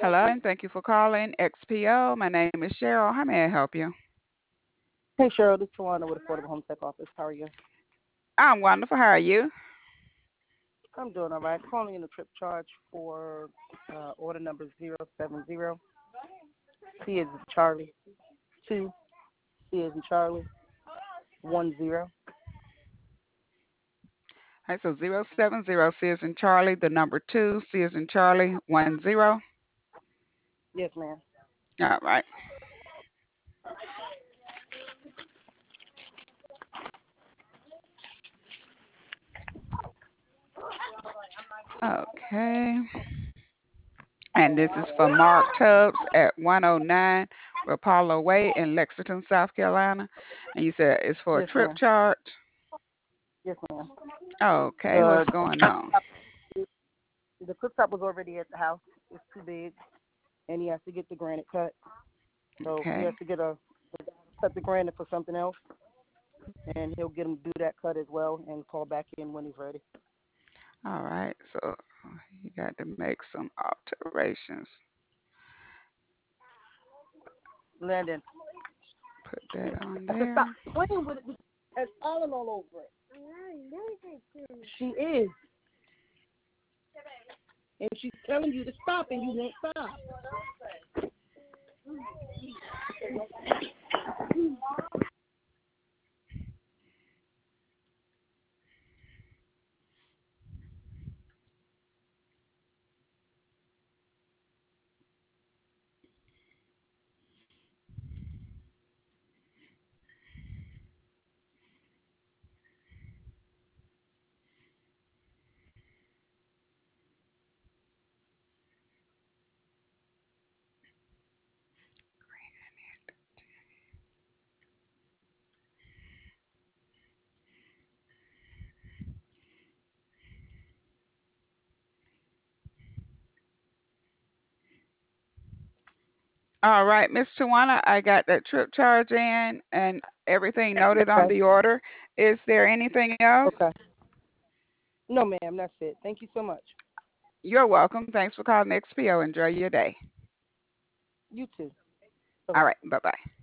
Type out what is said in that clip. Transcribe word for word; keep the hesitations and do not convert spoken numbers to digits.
Hello, and thank you for calling X P O. My name is Cheryl. How may I help you? Hey Cheryl, this is Tawana with Affordable Home Tech Office. How are you? I'm wonderful. How are you? I'm doing all right. Calling in a trip charge for uh, order number zero seven zero. C is in Charlie. Two. C is in Charlie. One zero. All right, so zero seven zero C is in Charlie, the number two, C is in Charlie, one zero. Yes, ma'am. All right. Okay. And this is for Mark Tubbs at one oh nine Rapallo Way in Lexington, South Carolina. And you said it's for a Yes, trip ma'am. charge. Yes, ma'am. Okay, The what's going on? the cooktop was already at the house. It's too big, and he has to get the granite cut. So he Okay. has to get a cut the granite for something else, and he'll get him to do that cut as well, and call back in when he's ready. All right. So you got to make some alterations. Landon, Put that on I said stop there. playing with it. It's falling all over it. She is. And she's telling you to stop and you won't stop. All right, Miss Tawana, I got that trip charge in and everything noted on Okay. the order. Is there anything else? Okay. No, ma'am, that's it. Thank you so much. You're welcome. Thanks for calling X P O. Enjoy your day. You too. Bye All bye. right, bye bye.